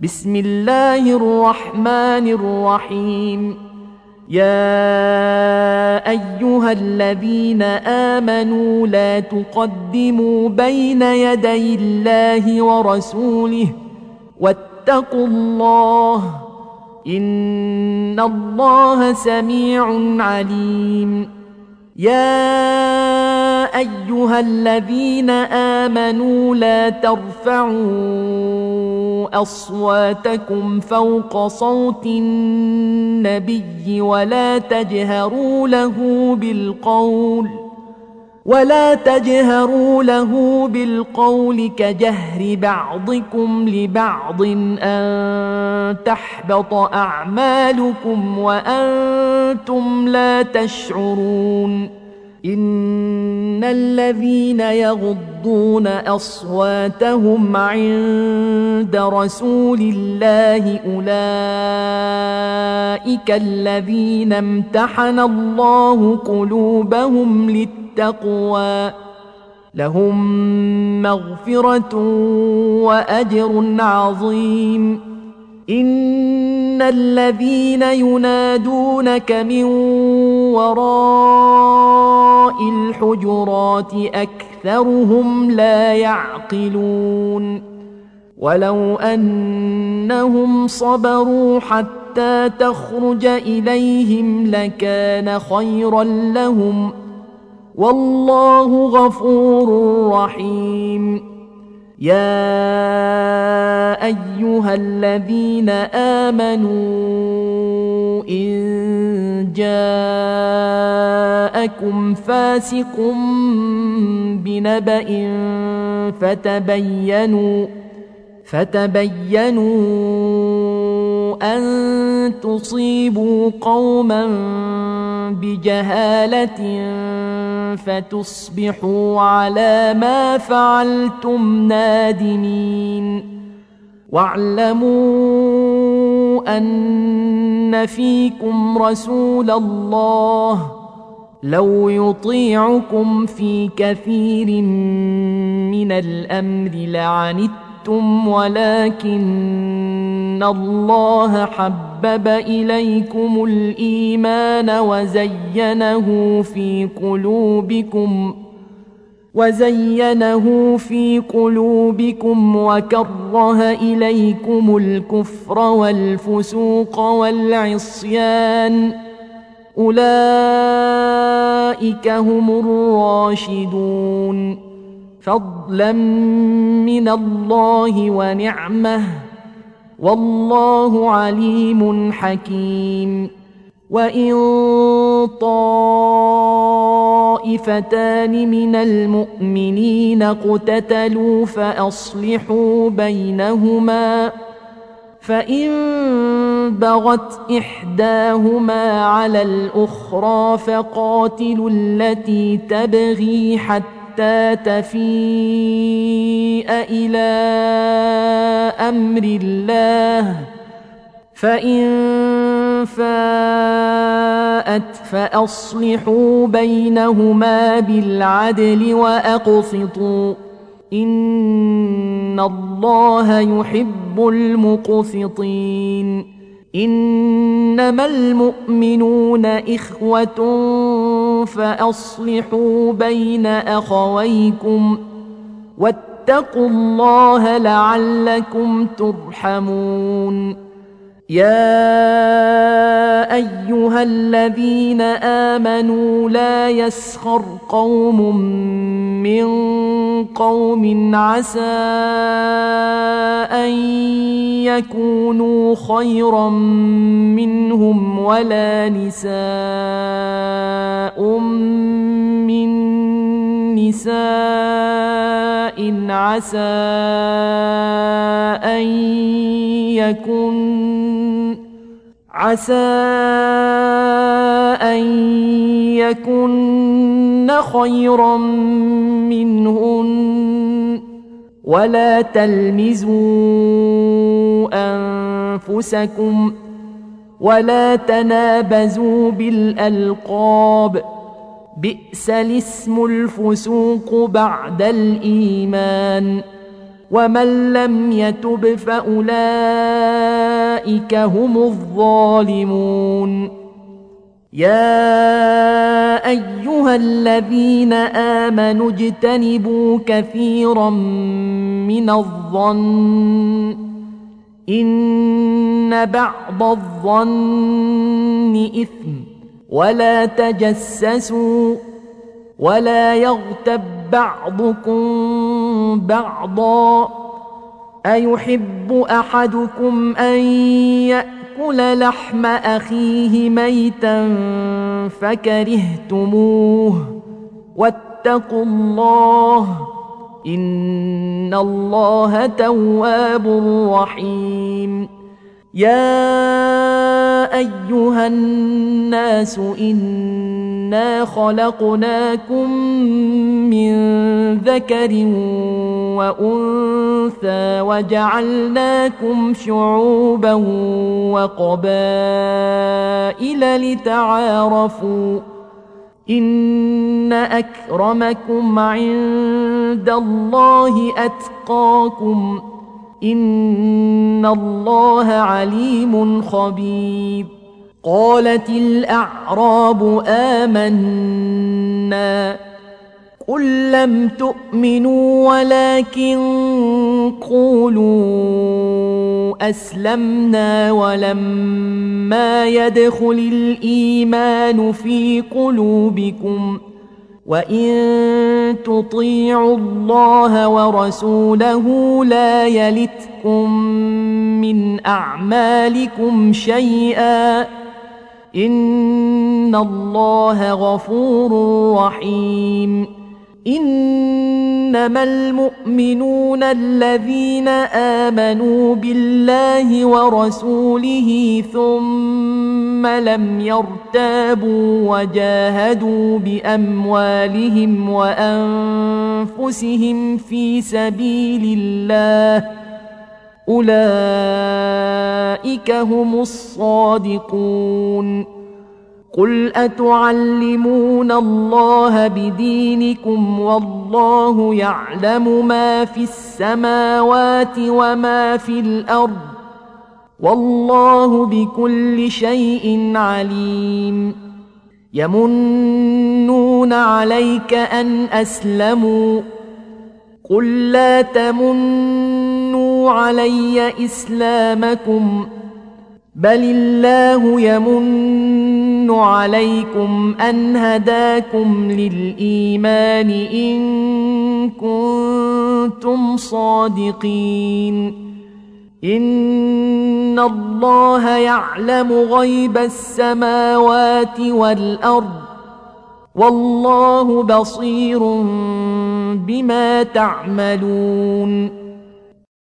بسم الله الرحمن الرحيم. يا أيها الذين آمنوا لا تقدموا بين يدي الله ورسوله واتقوا الله إن الله سميع عليم. يا أيها الذين آمنوا لا ترفعوا أصواتكم فوق صوت النبي ولا تجهروا له بالقول كجهر بعضكم لبعض أن تحبط أعمالكم وأنتم لا تشعرون. إن الذين يغضون أصواتهم عند رسول الله أولئك الذين امتحن الله قلوبهم للتقوى لهم مغفرة وأجر عظيم. إن الذين ينادونك من وراء الحجرات أكثرهم لا يعقلون. ولو أنهم صبروا حتى تخرج إليهم لكان خيرا لهم والله غفور رحيم. يا أيها الذين آمنوا إن جاءكم فاسق بنبأ فتبينوا أن تصيبوا قوما بجهالة فتصبحوا على ما فعلتم نادمين. واعلموا أن فيكم رسول الله لو يطيعكم في كثير من الأمر لعنتم ولكن الله حبب إليكم الإيمان وزينه في قلوبكم وكره إليكم الكفر والفسوق والعصيان أولئك هم الراشدون فضلا من الله ونعمه والله عليم حكيم. وإن طائفتان من المؤمنين اقتتلوا فأصلحوا بينهما فإن بغت إحداهما على الأخرى فقاتلوا التي تبغي حتى تفيء إلى أمر الله فإن فاءت فأصلحوا بينهما بالعدل وأقسطوا إن الله يحب المقسطين. إنما المؤمنون إخوة فأصلحوا بين أخويكم واتقوا الله لعلكم ترحمون. يا أيها الذين آمنوا لا يسخر قوم من قوم عسى أن يكونوا خيرا منهم ولا نساء من نساء عسى أن يكن خيرا منهن ولا تلمزوا أنفسكم ولا تنابزوا بالألقاب بئس الاسم الفسوق بعد الإيمان ومن لم يتب فأولئك هم الظالمون يا أيها الذين آمنوا اجتنبوا كثيرا من الظن إن بعض الظن إثم ولا تجسسوا ولا يغتب بعضكم بعضا أيحب أحدكم أن يأكل لحم أخيه ميتا فكرهتموه واتقوا الله إن الله تواب رحيم يا أيها الناس إنا خلقناكم من ذكر وأنثى وجعلناكم شعوبا وقبائل لتعارفوا إن أكرمكم عند الله أتقاكم إن الله عليم خبير قالت الأعراب آمنا قل لم تؤمنوا ولكن قولوا أسلمنا ولما يدخل الإيمان في قلوبكم وإن تطيعوا الله ورسوله لا يلتكم من أعمالكم شيئا إن الله غفور رحيم إنما المؤمنون الذين آمنوا بالله ورسوله ثم لم يرتابوا وجاهدوا بأموالهم وأنفسهم في سبيل الله أولئك هم الصادقون قل أتعلمون الله بدينكم والله يعلم ما في السماوات وما في الأرض والله بكل شيء عليم يمنون عليك أن أسلموا قل لا تمنوا علي إسلامكم بل الله يمن عليكم أن هداكم للإيمان إن كنتم صادقين إن الله يعلم غيب السماوات والأرض والله بصير بما تعملون